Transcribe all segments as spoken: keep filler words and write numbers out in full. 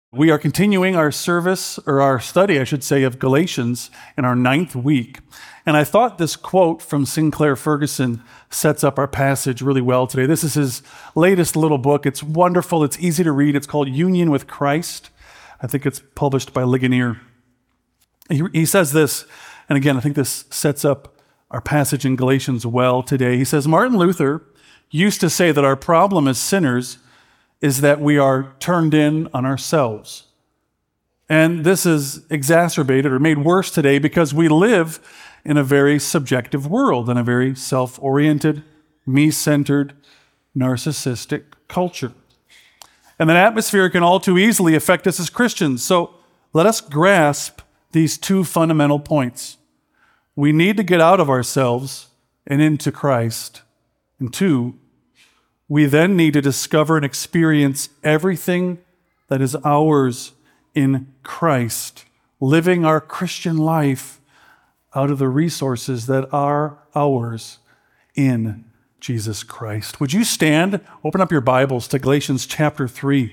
We are continuing our service, or our study, I should say, of Galatians in our ninth week. And I thought this quote from Sinclair Ferguson sets up our passage really well today. This is his latest little book. It's wonderful. It's easy to read. It's called Union with Christ. I think it's published by Ligonier. He, he says this, and again, I think this sets up our passage in Galatians well today. He says, Martin Luther used to say that our problem as sinners is that we are turned in on ourselves. And this is exacerbated or made worse today because we live in a very subjective world, in a very self-oriented, me-centered, narcissistic culture. And that atmosphere can all too easily affect us as Christians. So let us grasp these two fundamental points. We need to get out of ourselves and into Christ. And two, we then need to discover and experience everything that is ours in Christ, living our Christian life out of the resources that are ours in Jesus Christ. Would you stand, open up your Bibles to Galatians chapter three.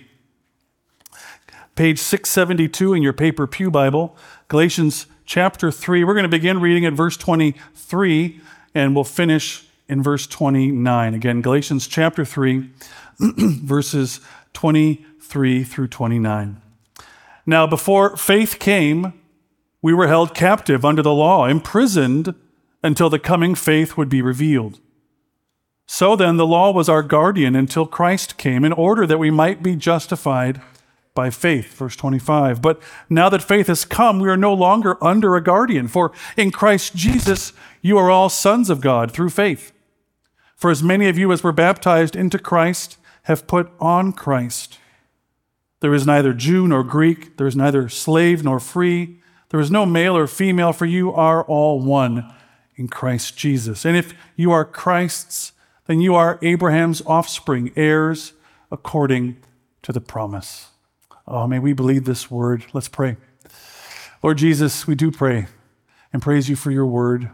Page six seventy-two in your paper pew Bible, Galatians chapter three. We're going to begin reading at verse twenty-three, and we'll finish in verse twenty-nine. Again, Galatians chapter three, verses twenty-three through twenty-nine. Now, before faith came, we were held captive under the law, imprisoned until the coming faith would be revealed. So then, the law was our guardian until Christ came, in order that we might be justified by faith. Verse twenty-five. But now that faith has come, we are no longer under a guardian, for in Christ Jesus you are all sons of God through faith. For as many of you as were baptized into Christ have put on Christ. There is neither Jew nor Greek, there is neither slave nor free, there is no male or female, for you are all one in Christ Jesus. And if you are Christ's, then you are Abraham's offspring, heirs according to the promise. Oh, may we believe this word. Let's pray. Lord Jesus, we do pray and praise you for your word.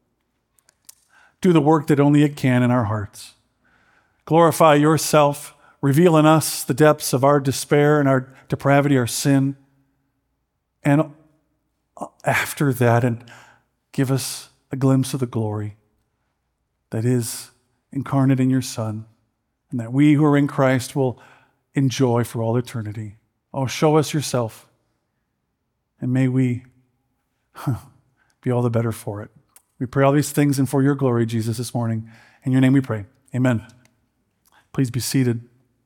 Do the work that only it can in our hearts. Glorify yourself. Reveal in us the depths of our despair and our depravity, our sin. And after that, and give us a glimpse of the glory that is incarnate in your Son, and that we who are in Christ will enjoy for all eternity. Oh, show us yourself, and may we huh, be all the better for it. We pray all these things and for your glory, Jesus, this morning. In your name we pray. Amen. Please be seated.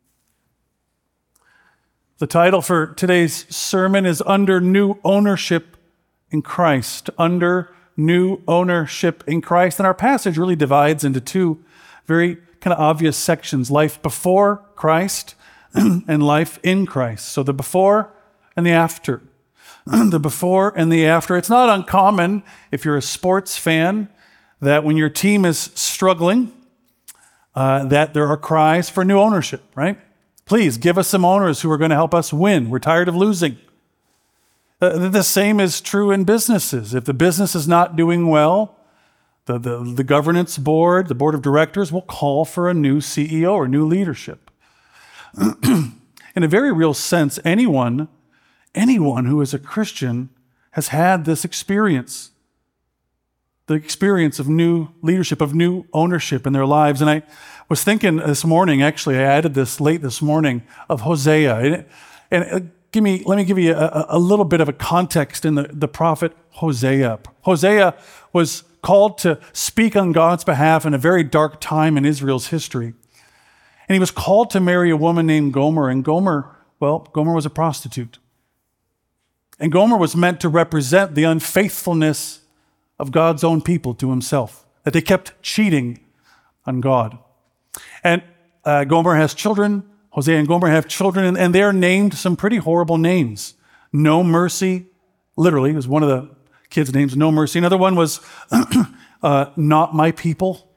The title for today's sermon is Under New Ownership in Christ. Under New Ownership in Christ. And our passage really divides into two very kind of obvious sections: life before Christ and life in Christ. So the before and the after. The before and the after. It's not uncommon, if you're a sports fan, that when your team is struggling, uh, that there are cries for new ownership, right? Please give us some owners who are going to help us win. We're tired of losing. Uh, the same is true in businesses. If the business is not doing well, the, the, the governance board, the board of directors will call for a new C E O or new leadership. In a very real sense, anyone Anyone who is a Christian has had this experience, the experience of new leadership, of new ownership in their lives. And I was thinking this morning, actually, I added this late this morning, of Hosea. And, and give me, let me give you a, a little bit of a context in the, the prophet Hosea. Hosea was called to speak on God's behalf in a very dark time in Israel's history. And he was called to marry a woman named Gomer. And Gomer, well, Gomer was a prostitute. And Gomer was meant to represent the unfaithfulness of God's own people to himself, that they kept cheating on God. And uh, Gomer has children, Hosea and Gomer have children, and, and they're named some pretty horrible names. No Mercy, literally, was one of the kids' names, No Mercy. Another one was uh, Not My People.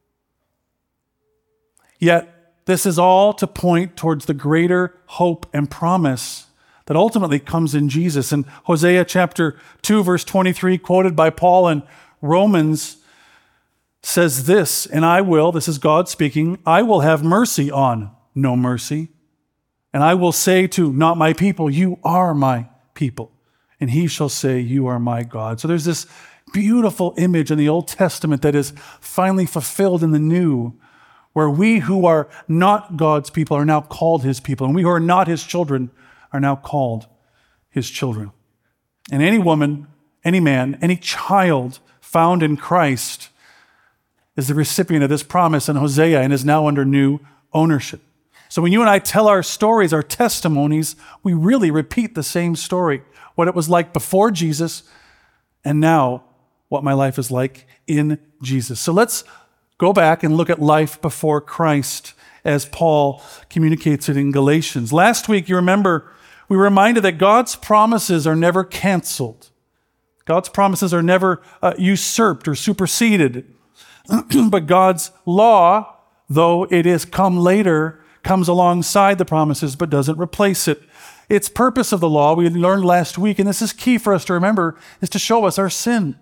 Yet, this is all to point towards the greater hope and promise that ultimately comes in Jesus. And Hosea chapter two, verse twenty-three, quoted by Paul in Romans, says this, and I will, this is God speaking, I will have mercy on No Mercy, And I will say to not my people, you are my people. And he shall say, you are my God. So there's this beautiful image in the Old Testament that is finally fulfilled in the New, where we who are not God's people are now called his people, and we who are not his children are now called his children. And any woman, any man, any child found in Christ is the recipient of this promise in Hosea and is now under new ownership. So when you and I tell our stories, our testimonies, we really repeat the same story, what it was like before Jesus and now what my life is like in Jesus. So let's go back and look at life before Christ as Paul communicates it in Galatians. Last week, you remember, we were reminded that God's promises are never canceled. God's promises are never uh, usurped or superseded. But God's law, though it is come later, comes alongside the promises but doesn't replace it. Its purpose of the law, we learned last week, and this is key for us to remember, is to show us our sin.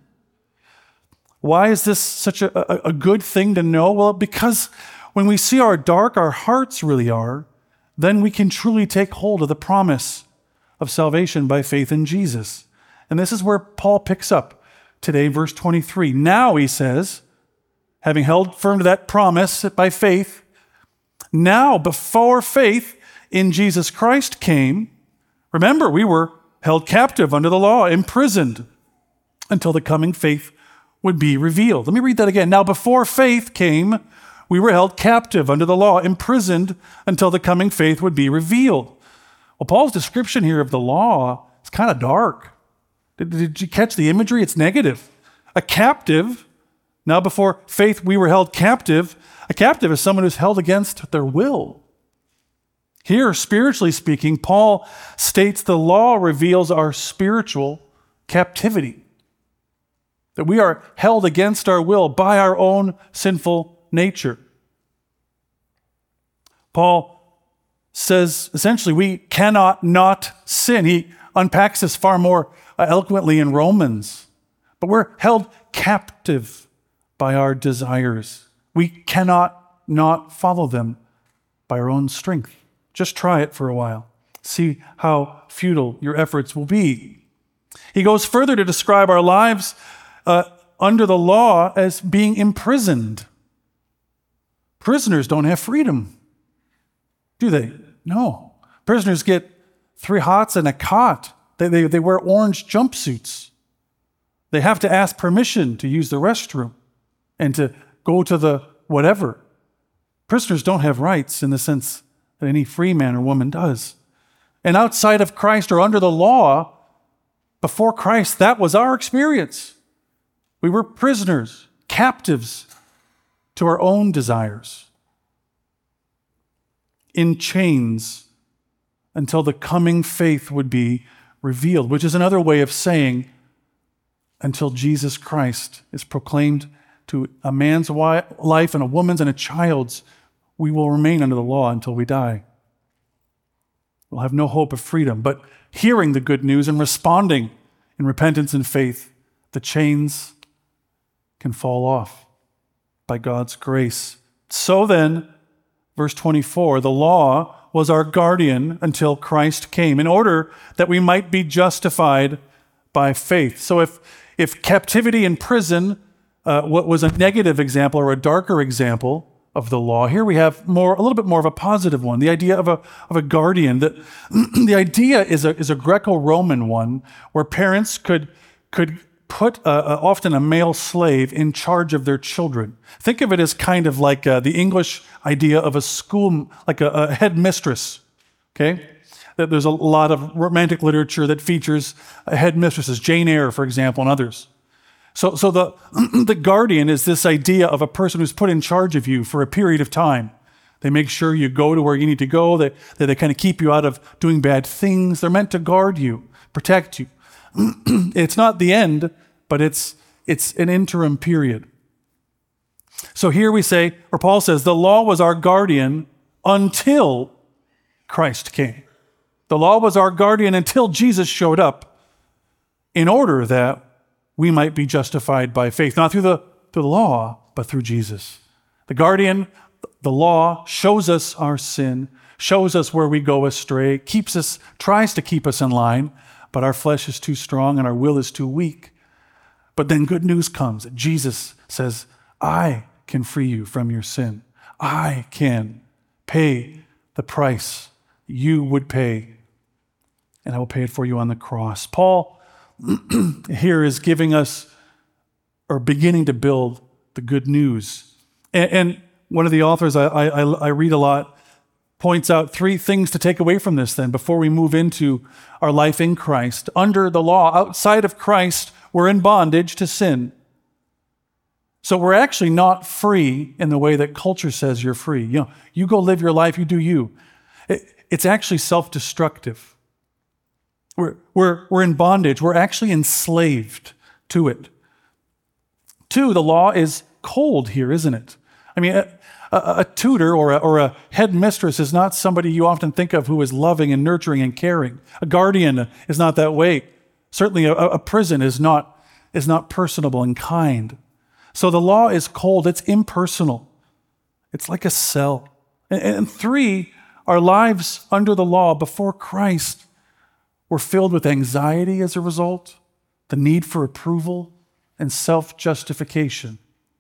Why is this such a, a, a good thing to know? Well, because when we see how dark our hearts really are, then we can truly take hold of the promise of salvation by faith in Jesus. And this is where Paul picks up today, verse twenty-three. Now, he says, having held firm to that promise by faith, now before faith in Jesus Christ came, remember, we were held captive under the law, imprisoned until the coming faith would be revealed. Let me read that again. Now before faith came, we were held captive under the law, imprisoned until the coming faith would be revealed. Well, Paul's description here of the law is kind of dark. Did, did you catch the imagery? It's negative. A captive, now before faith we were held captive. A captive is someone who's held against their will. Here, spiritually speaking, Paul states the law reveals our spiritual captivity. That we are held against our will by our own sinful nature. Paul says, essentially, we cannot not sin. He unpacks this far more eloquently in Romans. But we're held captive by our desires. We cannot not follow them by our own strength. Just try it for a while. See how futile your efforts will be. He goes further to describe our lives uh, under the law as being imprisoned. Prisoners don't have freedom, do they? No. Prisoners get three hots and a cot. They, they, they wear orange jumpsuits. They have to ask permission to use the restroom and to go to the whatever. Prisoners don't have rights in the sense that any free man or woman does. And outside of Christ or under the law, before Christ, that was our experience. We were prisoners, captives to our own desires, in chains until the coming faith would be revealed, which is another way of saying until Jesus Christ is proclaimed to a man's life and a woman's and a child's, we will remain under the law until we die. We'll have no hope of freedom. But hearing the good news and responding in repentance and faith, the chains can fall off by God's grace. So then, verse twenty-four, the law was our guardian until Christ came, in order that we might be justified by faith. So if, if captivity in prison uh, what was a negative example or a darker example of the law, here we have more, a little bit more of a positive one, the idea of a, of a guardian. That the idea is a, is a Greco-Roman one, where parents could, could put a, a, often a male slave in charge of their children. Think of it as kind of like uh, the English idea of a school, like a, a headmistress, okay? That there's a lot of romantic literature that features headmistresses, Jane Eyre, for example, and others. So, so the, the guardian is this idea of a person who's put in charge of you for a period of time. They make sure you go to where you need to go, that, that they kind of keep you out of doing bad things. They're meant to guard you, protect you. It's not the end, but it's, it's an interim period. So here we say, or Paul says, the law was our guardian until Christ came. The law was our guardian until Jesus showed up, in order that we might be justified by faith, not through the, through the law, but through Jesus. The guardian, the law, shows us our sin, shows us where we go astray, keeps us, tries to keep us in line, but our flesh is too strong and our will is too weak. But then good news comes. Jesus says, I can free you from your sin. I can pay the price you would pay, and I will pay it for you on the cross. Paul here is giving us, or beginning to build, the good news. And, and one of the authors I, I, I read a lot points out three things to take away from this then before we move into our life in Christ. Under the law, outside of Christ, we're in bondage to sin. So we're actually not free in the way that culture says you're free. You know, you go live your life, you do you. It, it's actually self-destructive. We're, we're, we're in bondage. We're actually enslaved to it. Two, the law is cold here, isn't it? I mean, a, a, a tutor or a, or a headmistress is not somebody you often think of who is loving and nurturing and caring. A guardian is not that way. Certainly a, a prison is not, is not personable and kind. So the law is cold. It's impersonal. It's like a cell. And, and three, our lives under the law before Christ were filled with anxiety as a result, the need for approval, and self-justification.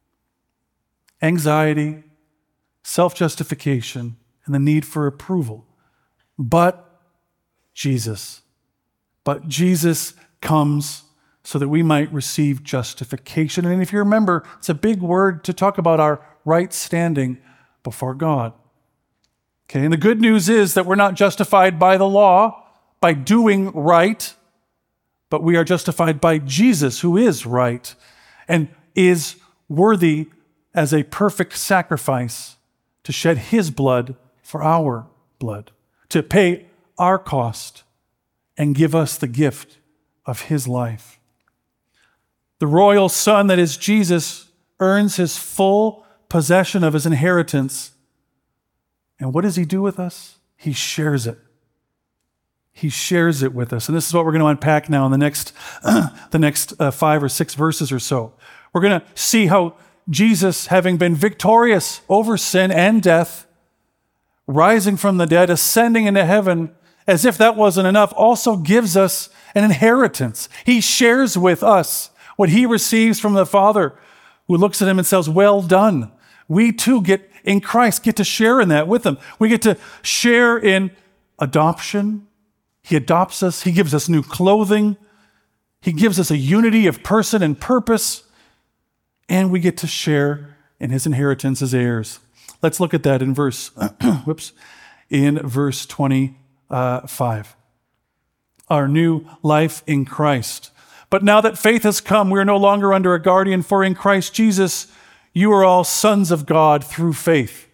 Anxiety, self-justification, and the need for approval. But Jesus, but Jesus comes so that we might receive justification. And if you remember, it's a big word to talk about our right standing before God. Okay, and the good news is that we're not justified by the law, by doing right, but we are justified by Jesus, who is right and is worthy as a perfect sacrifice to shed his blood for our blood, to pay our cost and give us the gift of his life. The royal son that is Jesus earns his full possession of his inheritance. And what does he do with us? He shares it. He shares it with us. And this is what we're going to unpack now in the next, uh, the next uh, five or six verses or so. We're going to see how Jesus, having been victorious over sin and death, rising from the dead, ascending into heaven, as if that wasn't enough, also gives us an inheritance. He shares with us what he receives from the Father, who looks at him and says, well done. We too get, in Christ, get to share in that with him. We get to share in adoption. He adopts us. He gives us new clothing. He gives us a unity of person and purpose. And we get to share in his inheritance as heirs. Let's look at that in verse, whoops, in verse twenty-five. Our new life in Christ. But now that faith has come, we are no longer under a guardian, for in Christ Jesus, you are all sons of God through faith.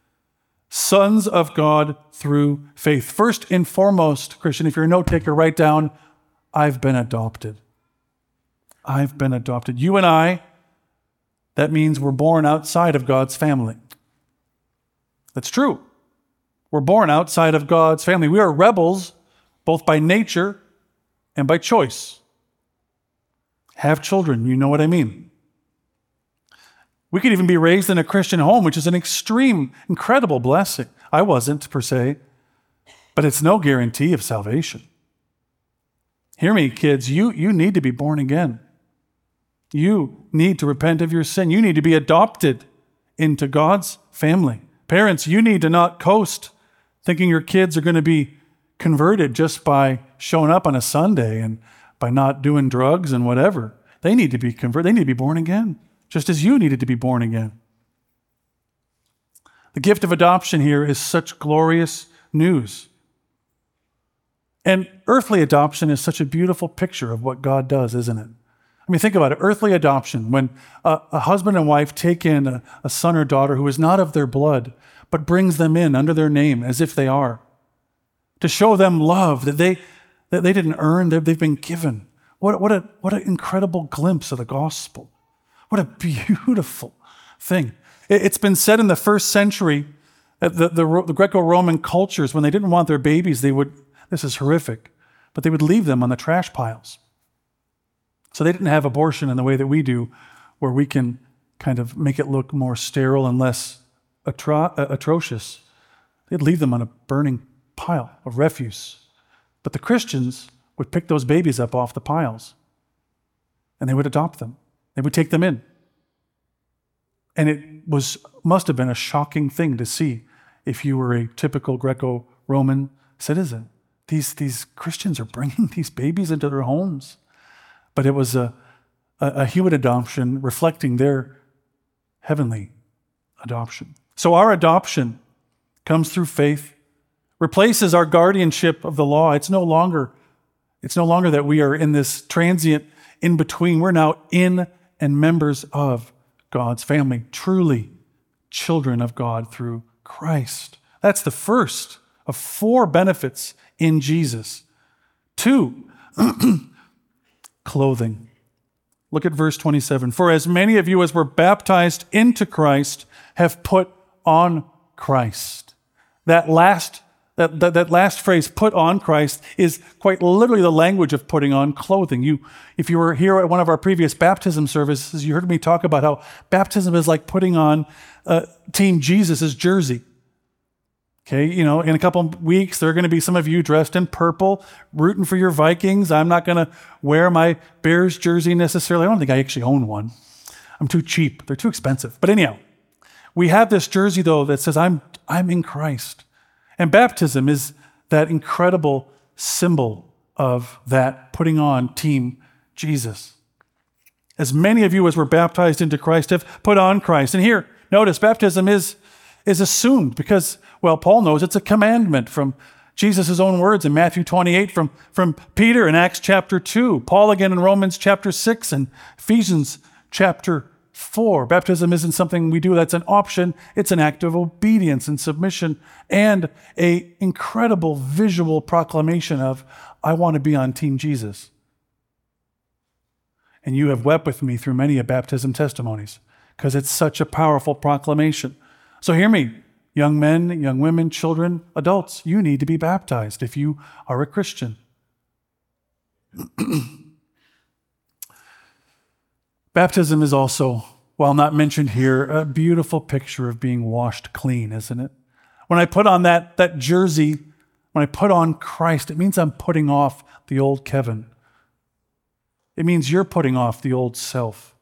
Sons of God through faith. First and foremost, Christian, if you're a note taker, write down, I've been adopted. I've been adopted. You and I, that means we're born outside of God's family. That's true. We're born outside of God's family. We are rebels, both by nature and by choice. Have children, you know what I mean. We could even be raised in a Christian home, which is an extreme, incredible blessing. I wasn't, per se, but it's no guarantee of salvation. Hear me, kids, you, you need to be born again. You need to repent of your sin. You need to be adopted into God's family. Parents, you need to not coast thinking your kids are going to be converted just by showing up on a Sunday and by not doing drugs and whatever. They need to be converted. They need to be born again, just as you needed to be born again. The gift of adoption here is such glorious news. And earthly adoption is such a beautiful picture of what God does, isn't it? I mean, think about it. Earthly adoption, when a, a husband and wife take in a, a son or daughter who is not of their blood, but brings them in under their name as if they are, to show them love that they that they didn't earn, that they've been given. What, what, a, what an incredible glimpse of the gospel. What a beautiful thing. It, it's been said in the first century that the, the, the Greco-Roman cultures, when they didn't want their babies, they would, this is horrific, but they would leave them on the trash piles. So they didn't have abortion in the way that we do, where we can kind of make it look more sterile and less atro- atrocious. They'd leave them on a burning pile of refuse. But the Christians would pick those babies up off the piles and they would adopt them. They would take them in. And it was must have been a shocking thing to see if you were a typical Greco-Roman citizen. These, these Christians are bringing these babies into their homes. But it was a, a, a human adoption reflecting their heavenly adoption. So our adoption comes through faith, replaces our guardianship of the law. It's no longer, it's no longer that we are in this transient in-between. We're now in and members of God's family, truly children of God through Christ. That's the first of four benefits in Jesus. Two, clothing. Look at verse twenty-seven. For as many of you as were baptized into Christ have put on Christ. That last That, that, that last phrase, put on Christ, is quite literally the language of putting on clothing. You, if you were here at one of our previous baptism services, you heard me talk about how baptism is like putting on uh, Team Jesus' jersey. Okay, you know, in a couple of weeks, there are going to be some of you dressed in purple, rooting for your Vikings. I'm not going to wear my Bears jersey necessarily. I don't think I actually own one. I'm too cheap. They're too expensive. But anyhow, we have this jersey, though, that says, I'm, I'm in Christ. And baptism is that incredible symbol of that putting on Team Jesus. As many of you as were baptized into Christ have put on Christ. And here, notice, baptism is, is assumed because, well, Paul knows it's a commandment from Jesus' own words in Matthew twenty-eight, from, from Peter in Acts chapter two, Paul again in Romans chapter six, and Ephesians chapter four. Baptism isn't something we do that's an option. It's an act of obedience and submission and a incredible visual proclamation of, I want to be on Team Jesus. And you have wept with me through many a baptism testimonies because it's such a powerful proclamation. So hear me, young men, young women, children, adults, you need to be baptized if you are a Christian. Baptism is also, while not mentioned here, a beautiful picture of being washed clean, isn't it? When I put on that, that jersey, when I put on Christ, it means I'm putting off the old Kevin. It means you're putting off the old self.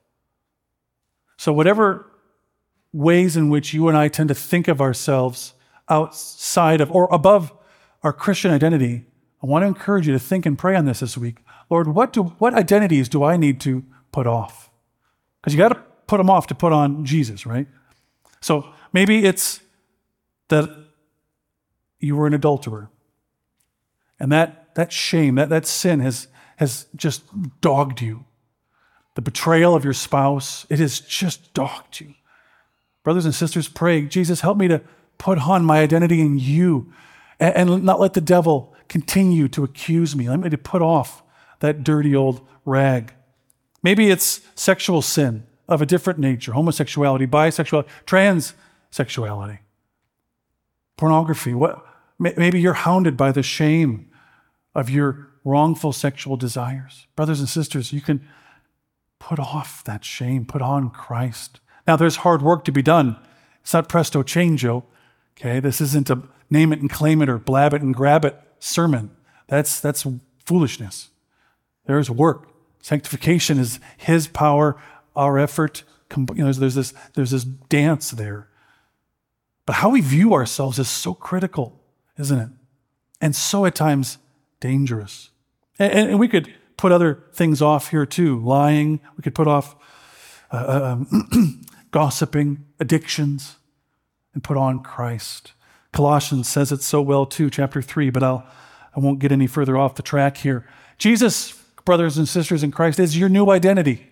So whatever ways in which you and I tend to think of ourselves outside of or above our Christian identity, I want to encourage you to think and pray on this this week. Lord, what do what identities do I need to put off? Because you got to put them off to put on Jesus, right? So maybe it's that you were an adulterer. And that, that shame, that, that sin has, has just dogged you. The betrayal of your spouse, it has just dogged you. Brothers and sisters, pray, Jesus, help me to put on my identity in you and, and not let the devil continue to accuse me. Let me to put off that dirty old rag. Maybe it's sexual sin of a different nature, homosexuality, bisexuality, transsexuality, pornography. What? Maybe you're hounded by the shame of your wrongful sexual desires. Brothers and sisters, you can put off that shame, put on Christ. Now, there's hard work to be done. It's not presto changeo, okay? This isn't a name it and claim it or blab it and grab it sermon. That's, that's foolishness. There's work. Sanctification is His power, our effort. You know, there's this, there's this dance there. But how we view ourselves is so critical, isn't it? And so at times dangerous. And, and we could put other things off here too. Lying. We could put off uh, um, gossiping, addictions, and put on Christ. Colossians says it so well too, chapter three, but I'll, I won't get any further off the track here. Jesus, brothers and sisters in Christ, is your new identity.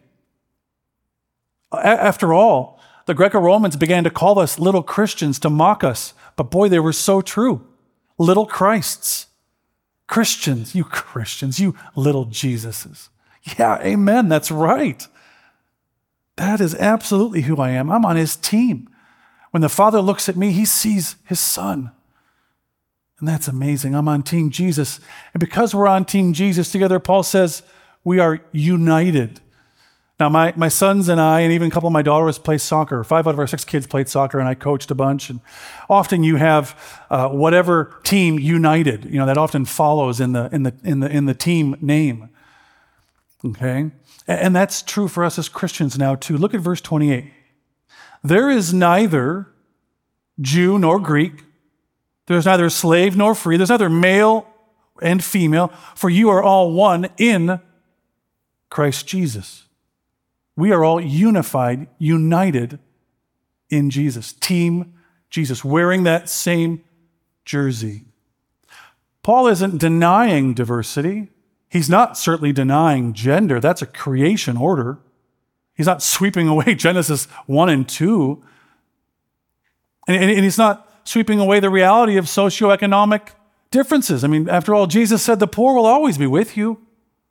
After all, the Greco-Romans began to call us little Christians to mock us, but boy, they were so true. Little Christs. Christians, you Christians, you little Jesuses. Yeah, amen, that's right. That is absolutely who I am. I'm on His team. When the Father looks at me, He sees His Son. And that's amazing. I'm on Team Jesus. And because we're on Team Jesus together, Paul says we are united. Now, my, my sons and I, and even a couple of my daughters play soccer. Five out of our six kids played soccer, and I coached a bunch. And often you have uh, whatever team united. You know, that often follows in the in the in the in the team name. Okay, and, and that's true for us as Christians now too. Look at verse twenty-eight. There is neither Jew nor Greek. There's neither slave nor free. There's neither male and female, for you are all one in Christ Jesus. We are all unified, united in Jesus. Team Jesus, wearing that same jersey. Paul isn't denying diversity. He's not certainly denying gender. That's a creation order. He's not sweeping away Genesis one and two. And, and, and he's not sweeping away the reality of socioeconomic differences. I mean, after all, Jesus said the poor will always be with you.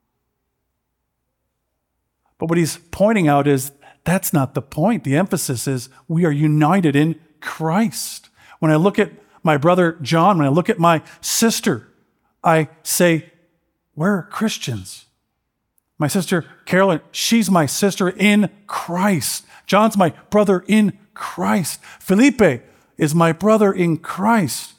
But what he's pointing out is that's not the point. The emphasis is we are united in Christ. When I look at my brother John, when I look at my sister, I say, we're Christians. My sister Carolyn, she's my sister in Christ. John's my brother in Christ. Felipe is my brother in Christ.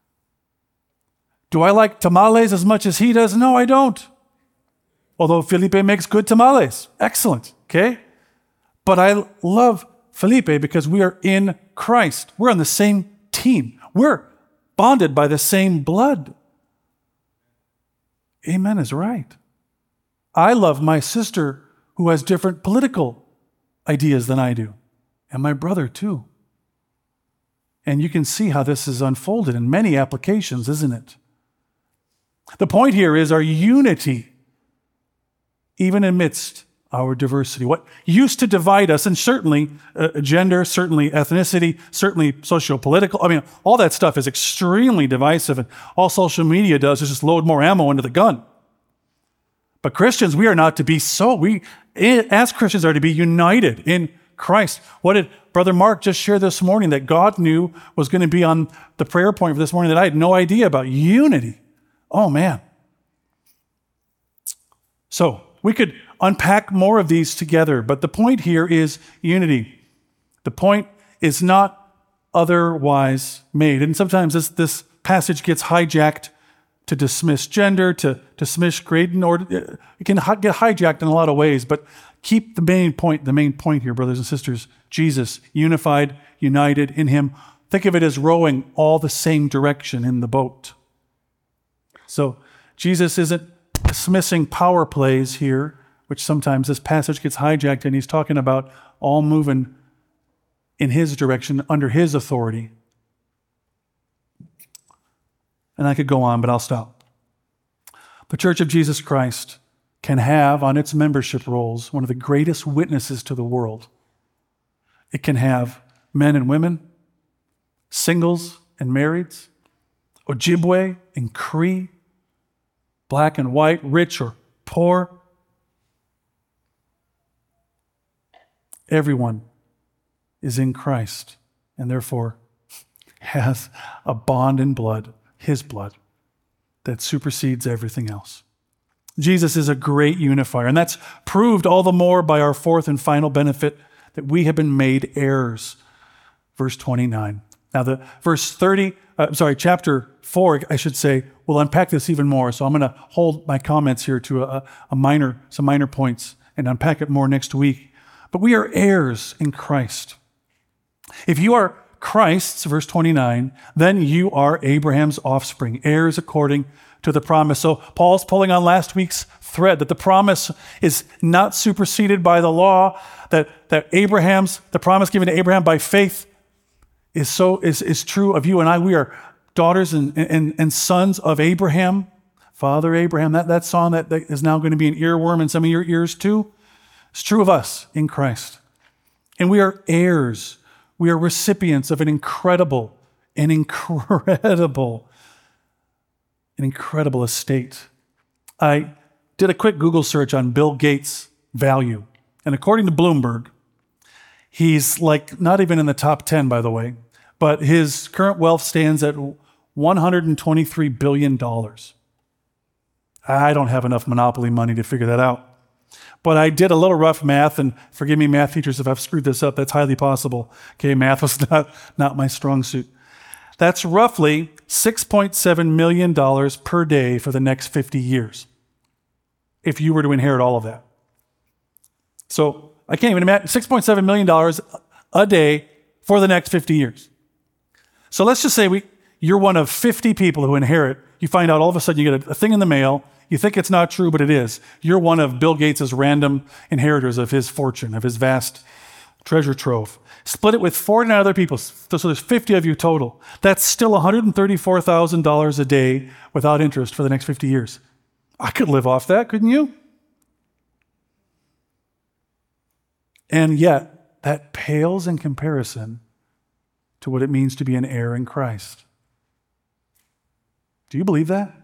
Do I like tamales as much as he does? No, I don't. Although Felipe makes good tamales. Excellent, okay? But I love Felipe because we are in Christ. We're on the same team. We're bonded by the same blood. Amen is right. I love my sister who has different political ideas than I do, and my brother too. And you can see how this is unfolded in many applications, isn't it? The point here is our unity, even amidst our diversity. What used to divide us, and certainly uh, gender, certainly ethnicity, certainly socio-political, I mean, all that stuff is extremely divisive, and all social media does is just load more ammo into the gun. But Christians, we are not to be so. We, as Christians, are to be united in Christ. What did Brother Mark just share this morning that God knew was going to be on the prayer point for this morning that I had no idea about? Unity. Oh, man. So, we could unpack more of these together, but the point here is unity. The point is not otherwise made. And sometimes this, this passage gets hijacked to dismiss gender, to dismiss grade, or it can get hijacked in a lot of ways, but keep the main point, the main point here, brothers and sisters, Jesus, unified, united in him. Think of it as rowing all the same direction in the boat. So Jesus isn't dismissing power plays here, which sometimes this passage gets hijacked, and he's talking about all moving in his direction under his authority. And I could go on, but I'll stop. The Church of Jesus Christ can have on its membership rolls one of the greatest witnesses to the world. It can have men and women, singles and marrieds, Ojibwe and Cree, black and white, rich or poor. Everyone is in Christ and therefore has a bond in blood, his blood, that supersedes everything else. Jesus is a great unifier, and that's proved all the more by our fourth and final benefit, that we have been made heirs. Verse twenty-nine. Now the verse thirty, uh, sorry, chapter four, I should say, will unpack this even more. So I'm going to hold my comments here to a, a minor, some minor points and unpack it more next week. But we are heirs in Christ. If you are Christ's, verse twenty-nine, then you are Abraham's offspring, heirs according to the promise. So Paul's pulling on last week's thread that the promise is not superseded by the law, that, that Abraham's, the promise given to Abraham by faith is so is, is true of you and I. We are daughters and, and, and sons of Abraham, Father Abraham. That, that song that, that is now going to be an earworm in some of your ears too. It's true of us in Christ. And we are heirs. We are recipients of an incredible, an incredible, an incredible estate. I did a quick Google search on Bill Gates' value. And according to Bloomberg, he's like not even in the top ten, by the way, but his current wealth stands at one hundred twenty-three billion dollars. I don't have enough monopoly money to figure that out. But I did a little rough math, and forgive me, math teachers, if I've screwed this up. That's highly possible. Okay, math was not, not my strong suit. That's roughly six point seven million dollars per day for the next fifty years, if you were to inherit all of that. So I can't even imagine, six point seven million dollars a day for the next fifty years. So let's just say we, you're one of fifty people who inherit. You find out all of a sudden you get a, a thing in the mail. You think it's not true, but it is. You're one of Bill Gates' random inheritors of his fortune, of his vast treasure trove. Split it with forty-nine other people, so there's fifty of you total. That's still one hundred thirty-four thousand dollars a day without interest for the next fifty years. I could live off that, couldn't you? And yet, that pales in comparison to what it means to be an heir in Christ. Do you believe that?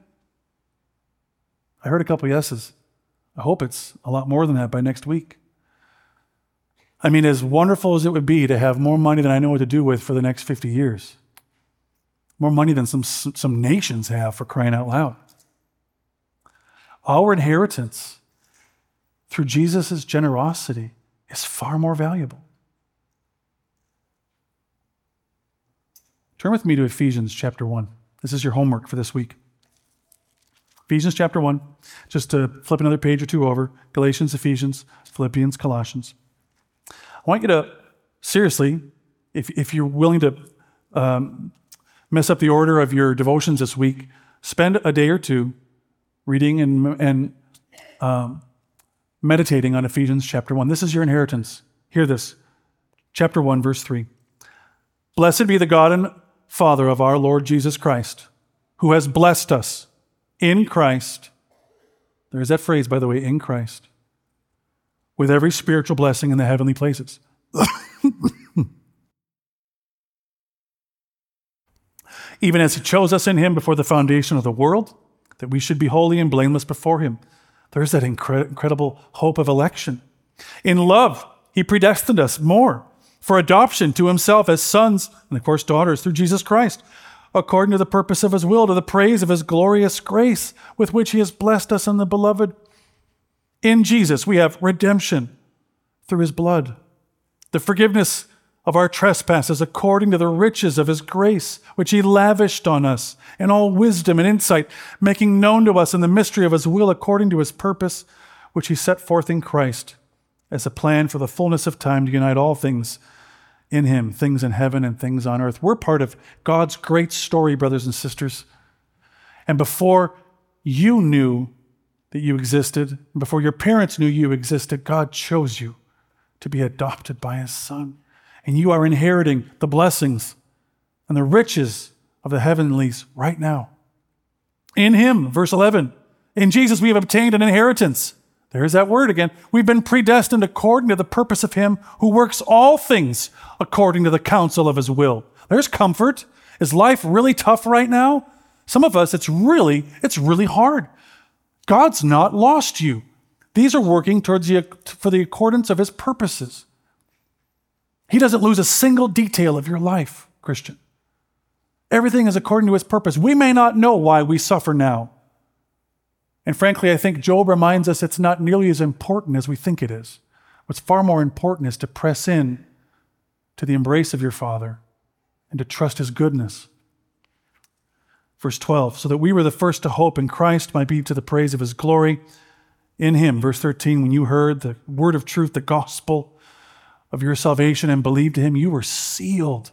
I heard a couple yeses. I hope it's a lot more than that by next week. I mean, as wonderful as it would be to have more money than I know what to do with for the next fifty years. More money than some, some nations have, for crying out loud. Our inheritance through Jesus' generosity is far more valuable. Turn with me to Ephesians chapter one. This is your homework for this week. Ephesians chapter one. Just to flip another page or two over. Galatians, Ephesians, Philippians, Colossians. I want you to, seriously, if, if you're willing to um, mess up the order of your devotions this week, spend a day or two reading and, and um, meditating on Ephesians chapter one. This is your inheritance. Hear this. Chapter one, verse three. Blessed be the God and Father of our Lord Jesus Christ, who has blessed us in Christ. There's that phrase, by the way, in Christ, with every spiritual blessing in the heavenly places. Even as he chose us in him before the foundation of the world, that we should be holy and blameless before him. There's that incre- incredible hope of election. In love, he predestined us more for adoption to himself as sons, and of course daughters, through Jesus Christ, according to the purpose of his will, to the praise of his glorious grace, with which he has blessed us in the beloved. In Jesus, we have redemption through his blood, the forgiveness of our trespasses according to the riches of his grace, which he lavished on us in all wisdom and insight, making known to us in the mystery of his will according to his purpose, which he set forth in Christ as a plan for the fullness of time to unite all things in him, things in heaven and things on earth. We're part of God's great story, brothers and sisters. And before you knew that you existed, before your parents knew you existed, God chose you to be adopted by his Son. And you are inheriting the blessings and the riches of the heavenlies right now. In him, verse eleven, in Jesus we have obtained an inheritance. There's that word again. We've been predestined according to the purpose of him who works all things according to the counsel of his will. There's comfort. Is life really tough right now? Some of us, it's really, it's really hard. God's not lost you. These are working towards the, for the accordance of his purposes. He doesn't lose a single detail of your life, Christian. Everything is according to his purpose. We may not know why we suffer now. And frankly, I think Job reminds us it's not nearly as important as we think it is. What's far more important is to press in to the embrace of your Father and to trust his goodness. Verse twelve, so that we were the first to hope in Christ might be to the praise of his glory in him. Verse thirteen, when you heard the word of truth, the gospel of your salvation, and believed him, you were sealed.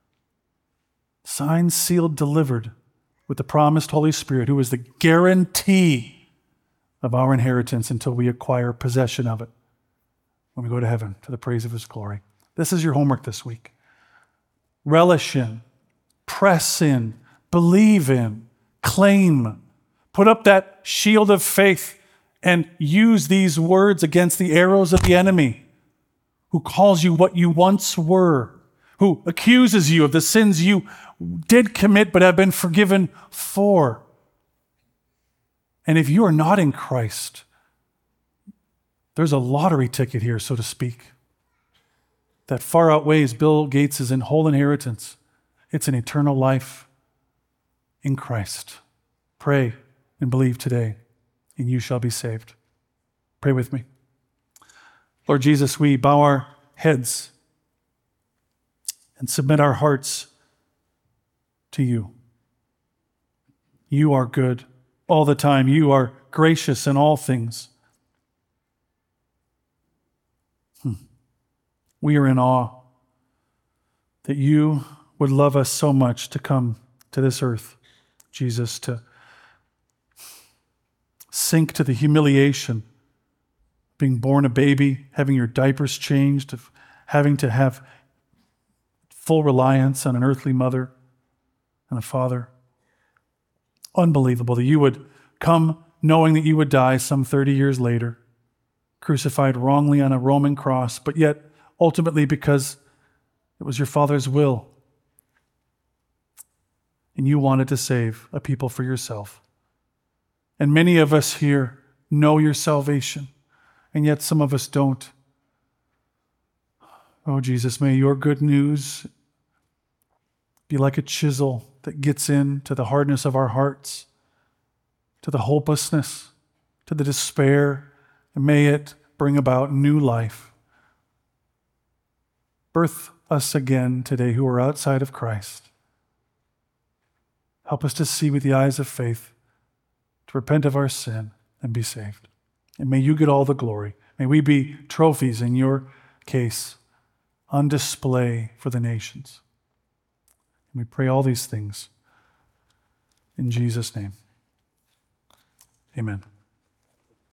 Signed, sealed, delivered with the promised Holy Spirit, who is the guarantee of our inheritance until we acquire possession of it when we go to heaven, to the praise of his glory. This is your homework this week. Relish in, press in, believe in, claim. Put up that shield of faith and use these words against the arrows of the enemy, who calls you what you once were, who accuses you of the sins you did commit but have been forgiven for. And if you are not in Christ, there's a lottery ticket here, so to speak, that far outweighs Bill Gates' whole inheritance. It's an eternal life in Christ. Pray and believe today, and you shall be saved. Pray with me. Lord Jesus, we bow our heads and submit our hearts to you. You are good all the time. You are gracious in all things. Hmm. We are in awe that you would love us so much to come to this earth, Jesus, to sink to the humiliation of being born a baby, having your diapers changed, of having to have full reliance on an earthly mother and a father. Unbelievable that you would come knowing that you would die some thirty years later, crucified wrongly on a Roman cross, but yet ultimately because it was your Father's will. And you wanted to save a people for yourself. And many of us here know your salvation, and yet some of us don't. Oh, Jesus, may your good news be like a chisel that gets into the hardness of our hearts, to the hopelessness, to the despair, and may it bring about new life. Birth us again today who are outside of Christ. Help us to see with the eyes of faith, to repent of our sin and be saved. And may you get all the glory. May we be trophies in your case on display for the nations. And we pray all these things in Jesus' name. Amen.